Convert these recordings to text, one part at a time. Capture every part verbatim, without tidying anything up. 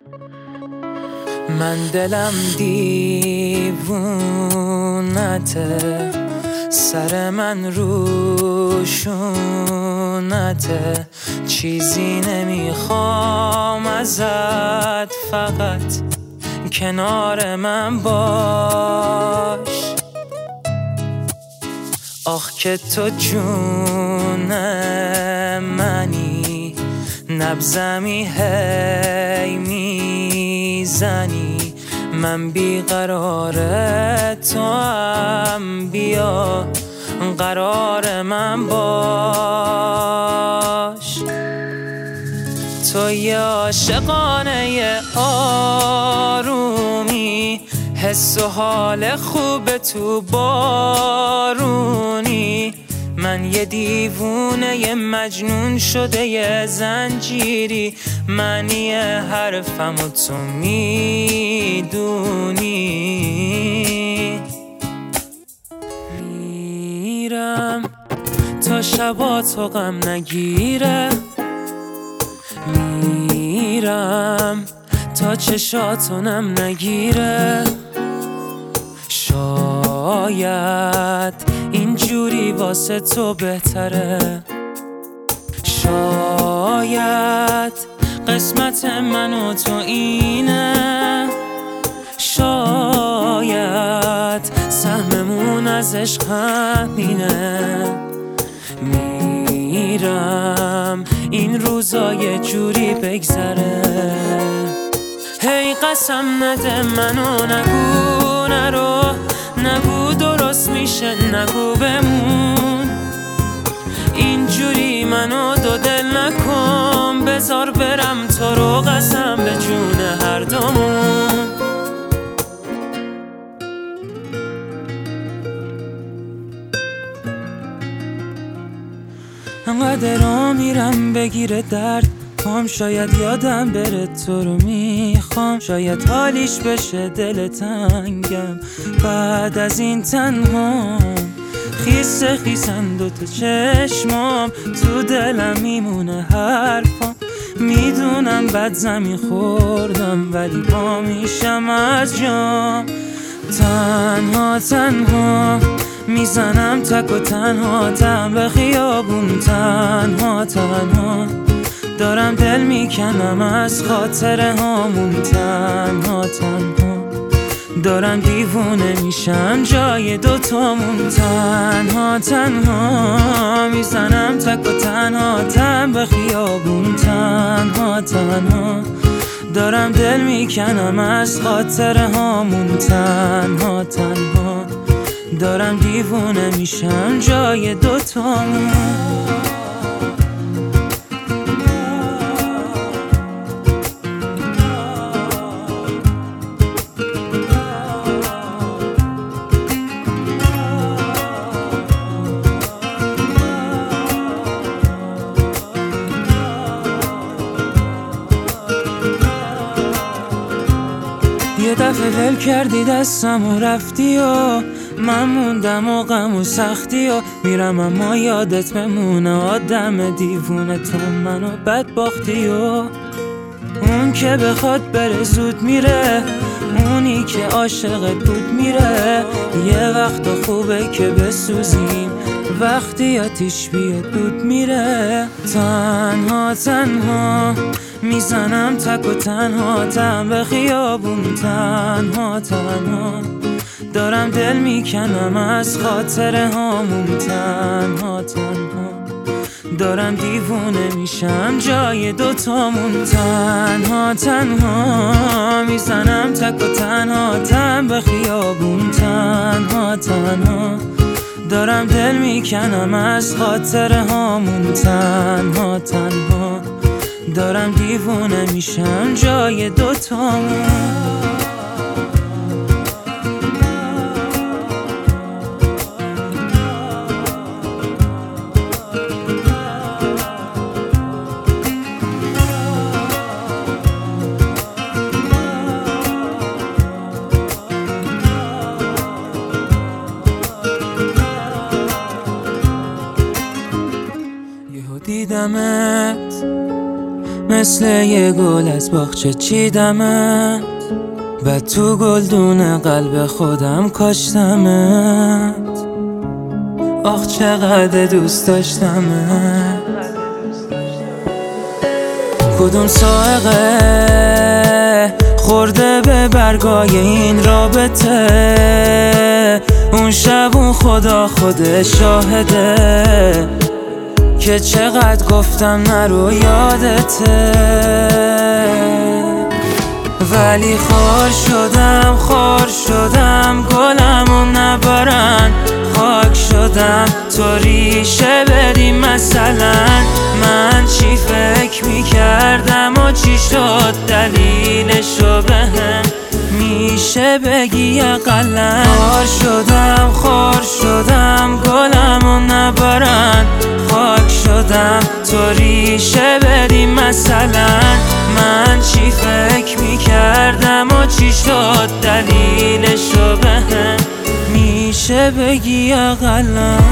من دلم دیوونته، سر من روشونته، چیزی نمیخوام ازت، فقط کنار من باش. آخ که تو جون منی، نبضمی هی میزنی، من بیقراره تو هم بیا قرار من باش. تو یه عاشقانه آرومی، حس و حال خوب تو بارونی، من یه دیوونه یه مجنون شده یه زنجیری، من یه حرفم و تو میدونی. میرم تا شبا تو غم نگیره، میرم تا چشاتونم نگیره، شاید اینجوری واسه تو بهتره، شاید قسمت من و تو اینه، شاید سهممون از عشق همینه. میرم این روزا یه جوری بگذره، هی قسم نده منو نگو نرو، نگو درست میشه نگو بمون، اینجوری منو دو دل نکن، بذار برم تو رو قسم به جون هر دومون. انقدر را میرم بگیره درد پام، شاید یادم بره تو رو میخوام، شاید حالیش بشه دل تنگم بعد از این تنهام. خیسه خیسن دوتا چشمام، تو دلم میمونه حرفام، میدونم بد زمین خوردم ولی پا میشم از جام. تنها تنها میزنم تک و تنها تم به خیابون، تنها تنها دارم دل میکنم از خاطره هامون، تنها تنها دارم دیوونه میشم جای دوتامون، تنها تنها میزنم تک و تنها تم به خیابون، تنها تنها دارم دل میکنم از خاطره هامون، تنها تنها دارم دیوونه میشم جای دوتامون. یه دفعه ول کردی دستم و رفتی و من موندم و غم و سختی و میرم اما یادت بمونه، آدم دیوونه تو منو بدبختی و اون که بخواد بره زود میره، اونی که عاشقت بود میره. یه وقت خوبه که بسوزیم وقتی آتیش بیاد دود میره. تنها تنها میزنم تک و تنها تم به خیابون، تنها تنها دارم دل میکنم از خاطره هامون، تنها تنها دارم دیوونه میشم جای دوتامون، تنها تنها میزنم تک و تنها تم به خیابون، تنها تنها دارم دل میکنم از خاطره هامون، تنها تنها دارم دیوونه میشم جای دوتامون. دیدمت مثل یه گل از باغچه چیدمت، بعد تو گلدون قلب خودم کاشتمت. آخ چقدر دوست داشتمت. کدوم سائقه خورده به برگای این رابطه؟ اون شب اون خدا خود شاهده که چقدر گفتم نرو یادته، ولی خار شدم خار شدم گلمو نبرن، خاک شدم تو ریشه بدی. مثلا من چی فکر میکردم و چی شد دلیلشو بهم میشه بگی اقلن؟ خار شدم خار شدم گلمو نبرن، خاک شدم تو ریشه بدی. مثلا من چی فکر میکردم و چی شد دلیلشو بهم میشه بگی اقلن؟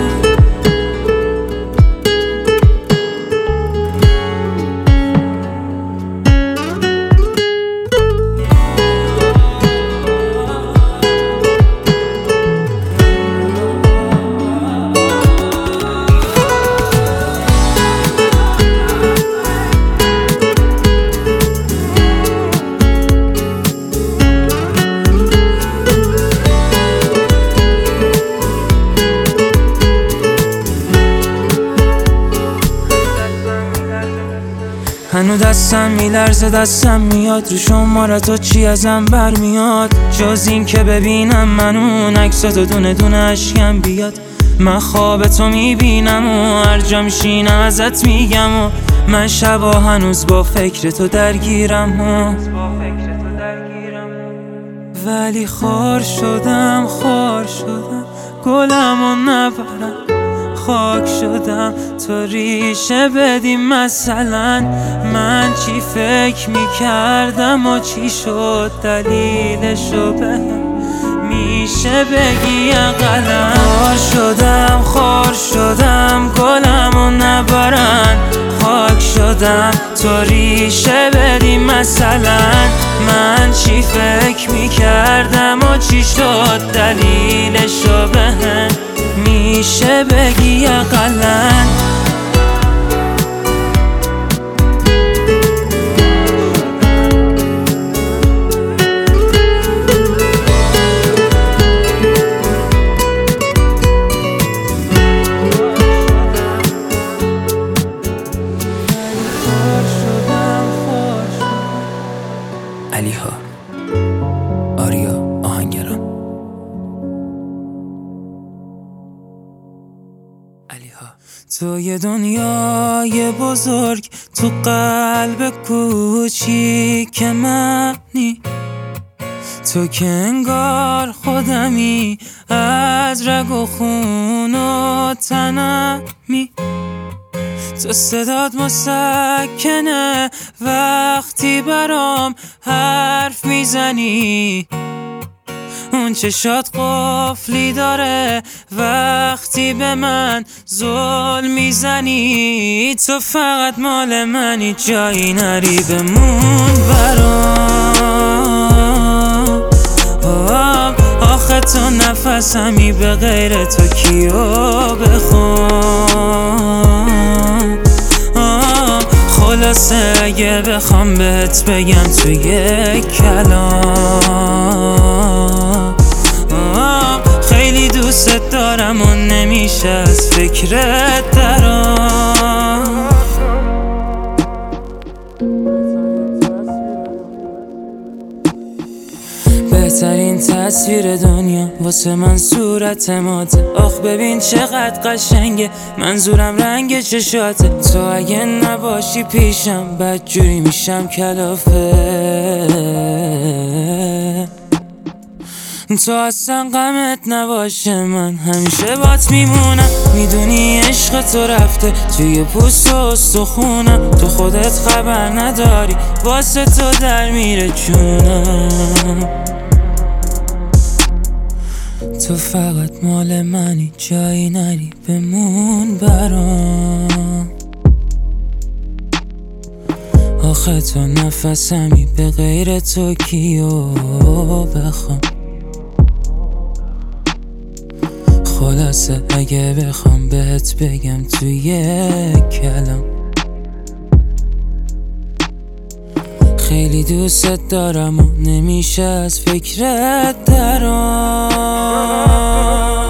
هنو دستم میلرزه دستم میاد رو شمارتو چی ازم برمیاد، جز این که ببینم من اون عکساتو دونه دونه اشکم بیاد. من خواب تو میبینم و هر جا میشینم ازت میگم و من شبا هنوز با فکر تو درگیرم و ولی خار شدم خار شدم گلمو نبرم، خاک شدم تو ریشه بدی. مثلا من چی فکر میکردم و چی شد دلیلشو بهم میشه بگی اقلن؟ خار شدم خار شدم گلمو نبرن، خاک شدم تو ریشه بدی. مثلا من چی فکر میکردم و چی شد دلیلشو بهم میشه بگی اقلن؟ علیها آریا آهنگران. علیها تو یه دنیای بزرگ تو قلب کوچیک منی، تو که انگار خودمی از رگ و خون و تنمی. تو صدات مسکنه وقتی برام حرف میزنی، اون چشات قفلی داره وقتی به من ظلم میزنی. تو فقط مال منی جایی نری بمون برام. آخه تو نفسمی به غیر تو کیو بخوام. خلاصه اگه بخوام بهت بگم توی یک کلام، خیلی دوست دارم و نمیشه از فکرت درام. بهترین تصویر دنیا واسه من صورت ماته. آخ ببین چقدر قشنگه منظورم رنگ چشاته. تو اگه نباشی پیشم بدجوری میشم کلافه. تو اصلا غمت نباشه من همیشه بات میمونم. میدونی عشق تو رفته توی پوست و استخونم. تو خودت خبر نداری واسه تو در میره جونم. تو فقط مال منی جایی نری بمون برام. آخه تو نفسمی به غیر تو کیو بخوام. خلاصه اگه بخوام بهت بگم توی یک کلام، خیلی دوست دارم و نمیشه از فکرت درام.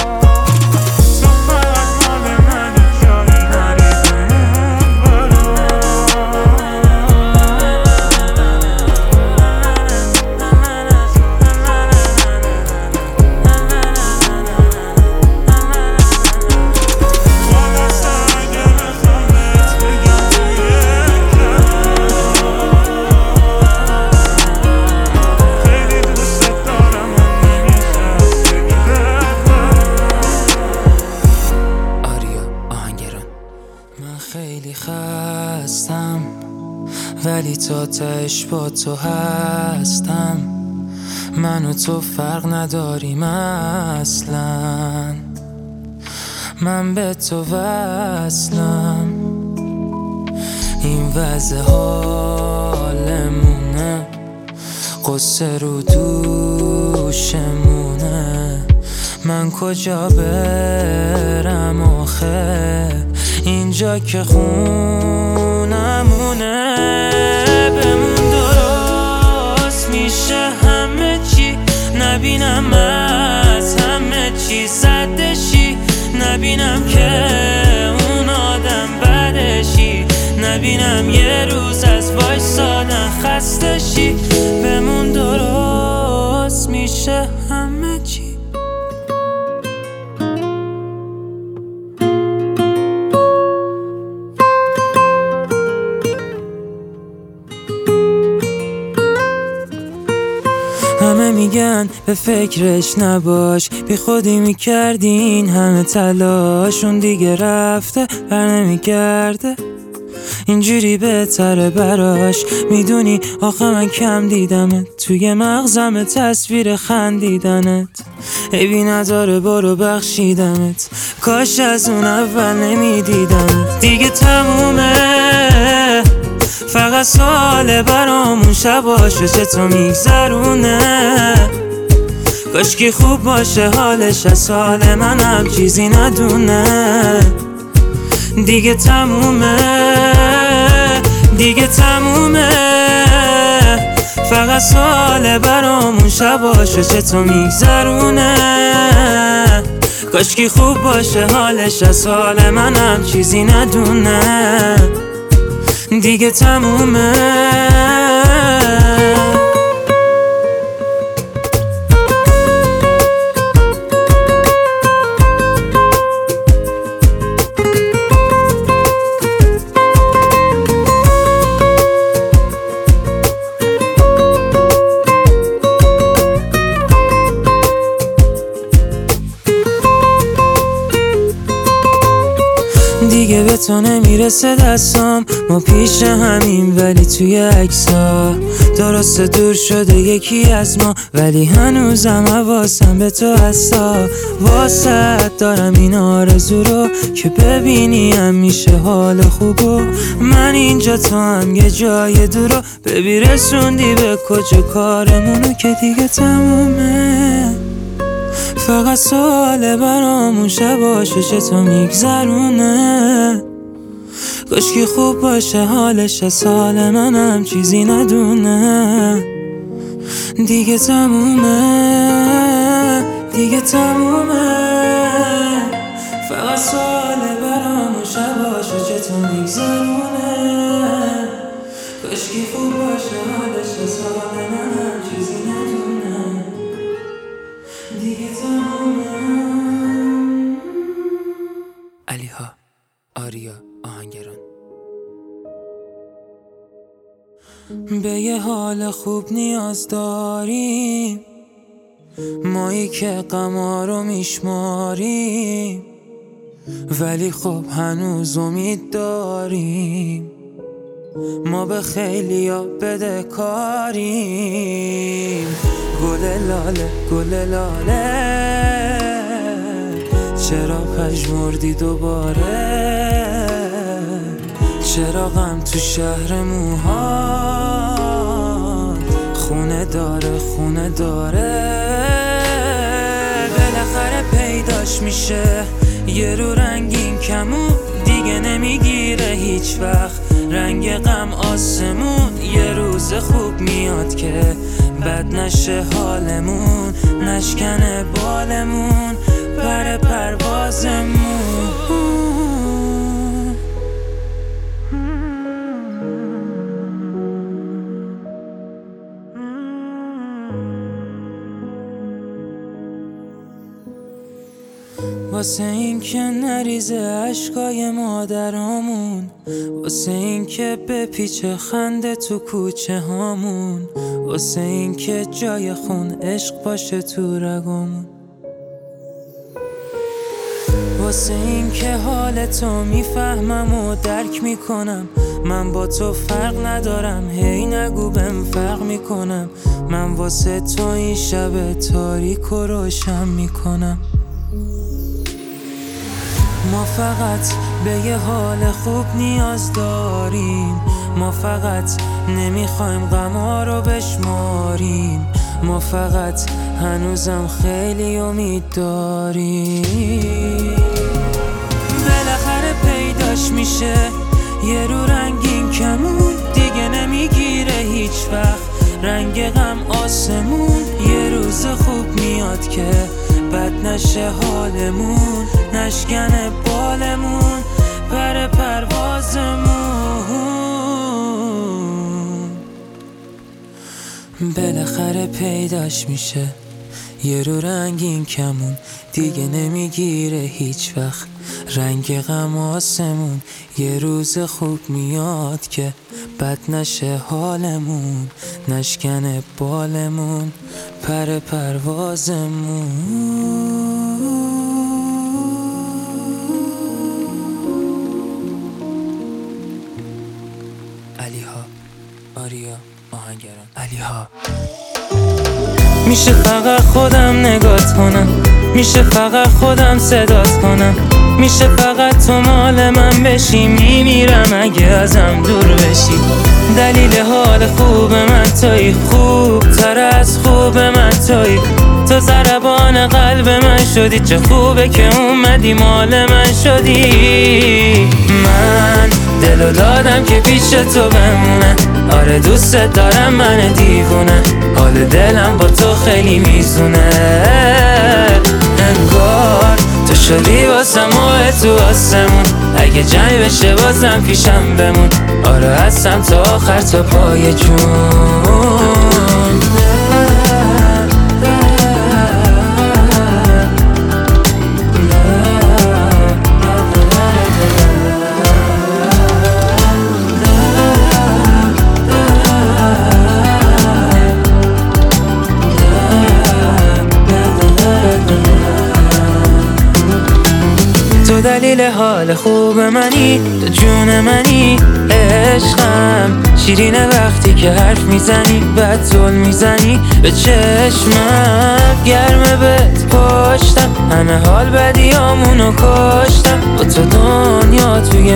خیلی خستم ولی تا تهش با تو هستم. من و تو فرق نداریم اصلا، من به تو وصلم. این وضع حالمونه، قصه رو دوشمونه. من کجا برم آخه، اینجا که خونمونه. بمون درست میشه همه چی، نبینم از همه چی صدشی، نبینم که اون آدم بدشی، نبینم یه روز از وایسادن خستشی. بمون درست میشه همه چی. همه میگن به فکرش نباش، بی خودی میکردین همه تلاشون، دیگه رفته بر نمیگرده، اینجوری بهتره براش. میدونی آخه من کم دیدمت، توی مغزم تصویر خندیدنت. عیبی نداره برو بخشیدمت، کاش از اون اول نمیدیدمت. دیگه تمومه، فقط ساله برامون شباشو چطور میگذرونه. کاشکی خوب باشه حالش، از حال منم چیزی ندونه. دیگه تمومه، دیگه تمومه، فقط ساله برامون شباشو چطور میگذرونه. کاشکی خوب باشه حالش، از حال منم چیزی ندونه. دیگه تمومه. دیگه به تو نمیرسه دستام، ما پیش همیم ولی توی عکس‌ها درست دور شده یکی از ما، ولی هنوزم حواسم به تو هستا. واسه دارم این آرزو رو که ببینی همیشه حال خوبو. من اینجا تو هم یه جای دورو، ببی رسوندی به کجا کارمونو که دیگه تمومه. فقط ساله برامون شباشو چطور میگذرونه. کاشکی خوب باشه حالش، از حال منم چیزی ندونه. دیگه تمومه، دیگه تمومه، فقط ساله برامون شباشو چطور میگذرونه. کاشکی خوب باشه حالش، از حال منم چیزی ندونه. دیگه تمومه. علیها، آریا، آهنگران. به یه حال خوب نیاز داریم، مایی که غما رو میشماریم، ولی خب هنوز امید داریم. ما به خیلیا بده کاریم. گل لاله گل لاله، چرا پژمردی دوباره؟ چراغم تو شهر موهات خونه داره خونه داره، بالاخره پیداش میشه. یه رو رنگین کمون دیگه نمیگیره هیچ وقت، رنگ غم آسمون. یه روز خوب میاد که بد نشه حالمون، نشکنه بالمون پر پروازمون. واسه این که نریزه عشقای مادرامون، واسه این که بپیچه خنده تو کوچه هامون، واسه این که جای خون عشق باشه تو رگامون، واسه این که حال تو میفهمم و درک میکنم. من با تو فرق ندارم، هی نگو بهم فرق میکنم. من واسه تو این شب تاریک و روشن میکنم. ما فقط به یه حال خوب نیاز داریم، ما فقط نمیخوایم غما رو بشماریم، ما فقط هنوزم خیلی امید داریم. بالاخره پیداش میشه یه رو رنگین کمون دیگه نمیگیره هیچ وقت، رنگ غم آسمون. یه روز خوب میاد که بد نشه حالمون، نشکنه بالمون پر پروازمون. بالاخره پیداش میشه یه رو رنگین کمون دیگه نمیگیره هیچ وقت، رنگ غم آسمون. یه روز خوب میاد که بد نشه حالمون، نشکنه بالمون پر پروازمون. علیها، آریا، آهنگران. علیها. میشه فقط خودم نگات کنم، میشه فقط خودم صدات کنم، میشه فقط تو مال من بشی. میمیرم اگه ازم دور بشی. دلیل حال خوب من تویی، خوب تر از خوب من تویی. تو ضربان قلب من شدی، چه خوبه که اومدی مال من شدی. من دلو دادم که پیش تو بمونه، آره دوست دارم من دیوونه. حال دلم با تو خیلی میزونه، انگار تو شدی واسم ماه تو آسمون. اگه جنگ بشه بازم پیشم بمون، آره هستم تا آخر تا پای جون. تو دلیل حال خوب منی، تو جون منی، عشقم. شیرینه وقتی که حرف میزنی، بعد زل میزنی به چشمم. گرمه بهت پشتم، همه حال بدیامونو کشتم. با تو دنیا توی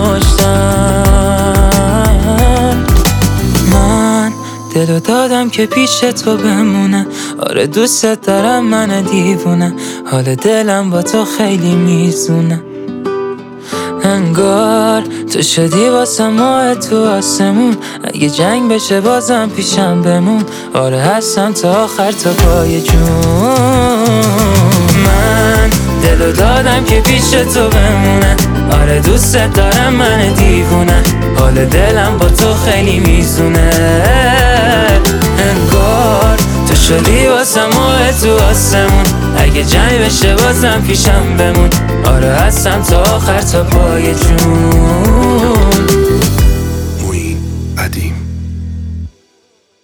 مشتم. من دلو دادم که پیش تو بمونه، آره دوست دارم من دیوونه. حال دلم با تو خیلی میزونه، انگار تو شدی واسه ماه تو آسمون. اگه جنگ بشه بازم پیشم بمون، آره هستم تا آخر تا پای جون. من دلو دادم که پیش تو بمونه، آره دوست دارم من دیوونه. حال دلم با تو خیلی میزونه، انگار تو شدی واسه ماه تو آسمون. اگه جنگ بشه بازم پیشم بمون، آره هستم تا آخر تا پای جون. معین ادیم.